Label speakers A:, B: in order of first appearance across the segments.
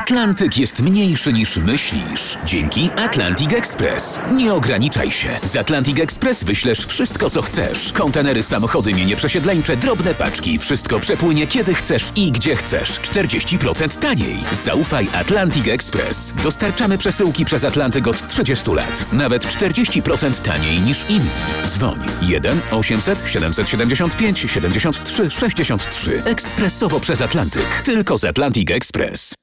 A: Atlantyk jest mniejszy niż myślisz. Dzięki Atlantic Express. Nie ograniczaj się. Z Atlantic Express wyślesz wszystko, co chcesz. Kontenery, samochody, mienie przesiedleńcze, drobne paczki. Wszystko przepłynie kiedy chcesz i gdzie chcesz. 40% taniej. Zaufaj Atlantic Express. Dostarczamy przesyłki przez Atlantyk od 30 lat. Nawet 40% taniej niż inni. Dzwoń 1 800 775 73 63. Ekspresowo przez Atlantyk. Tylko z Atlantic Express.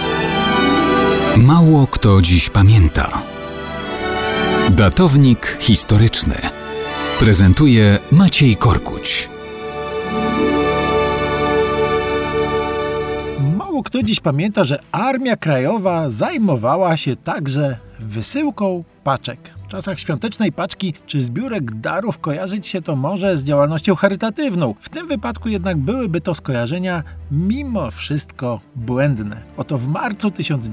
B: Mało kto dziś pamięta. Datownik historyczny prezentuje Maciej Korkuć.
C: Mało kto dziś pamięta, że Armia Krajowa zajmowała się także wysyłką paczek. W czasach świątecznej paczki czy zbiórek darów kojarzyć się to może z działalnością charytatywną. W tym wypadku jednak byłyby to skojarzenia mimo wszystko błędne. Oto w marcu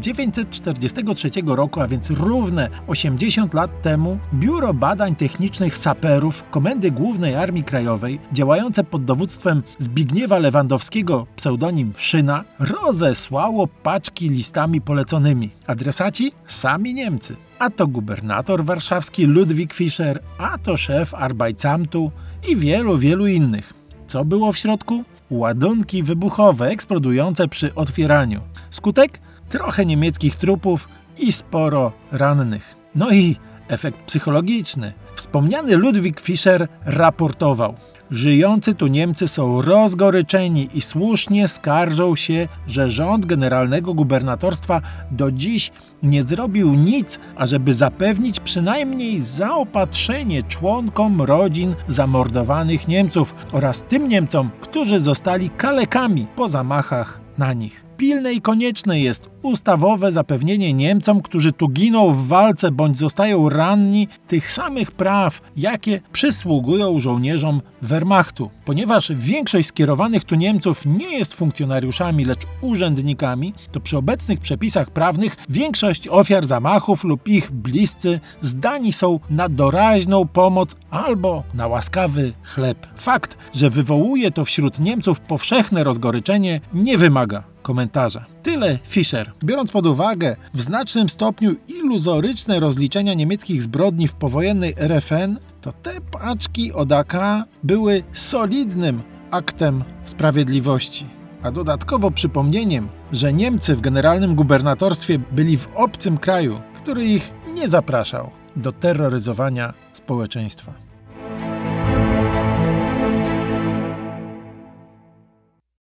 C: 1943 roku, a więc równe 80 lat temu, Biuro Badań Technicznych Saperów Komendy Głównej Armii Krajowej, działające pod dowództwem Zbigniewa Lewandowskiego, pseudonim Szyna, rozesłało paczki listami poleconymi. Adresaci? Sami Niemcy. A to gubernator warszawski Ludwik Fischer, a to szef Arbeitsamtu i wielu innych. Co było w środku? Ładunki wybuchowe eksplodujące przy otwieraniu. Skutek? Trochę niemieckich trupów i sporo rannych. No i efekt psychologiczny. Wspomniany Ludwik Fischer raportował: żyjący tu Niemcy są rozgoryczeni i słusznie skarżą się, że rząd generalnego gubernatorstwa do dziś nie zrobił nic, ażeby zapewnić przynajmniej zaopatrzenie członkom rodzin zamordowanych Niemców oraz tym Niemcom, którzy zostali kalekami po zamachach na nich. Pilne i konieczne jest ustawowe zapewnienie Niemcom, którzy tu giną w walce bądź zostają ranni, tych samych praw, jakie przysługują żołnierzom Wehrmachtu. Ponieważ większość skierowanych tu Niemców nie jest funkcjonariuszami, lecz urzędnikami, to przy obecnych przepisach prawnych większość ofiar zamachów lub ich bliscy zdani są na doraźną pomoc albo na łaskawy chleb. Fakt, że wywołuje to wśród Niemców powszechne rozgoryczenie, nie wymaga komentarza. Tyle Fischer. Biorąc pod uwagę w znacznym stopniu iluzoryczne rozliczenia niemieckich zbrodni w powojennej RFN, to te paczki od AK były solidnym aktem sprawiedliwości. A dodatkowo przypomnieniem, że Niemcy w generalnym gubernatorstwie byli w obcym kraju, który ich nie zapraszał do terroryzowania społeczeństwa.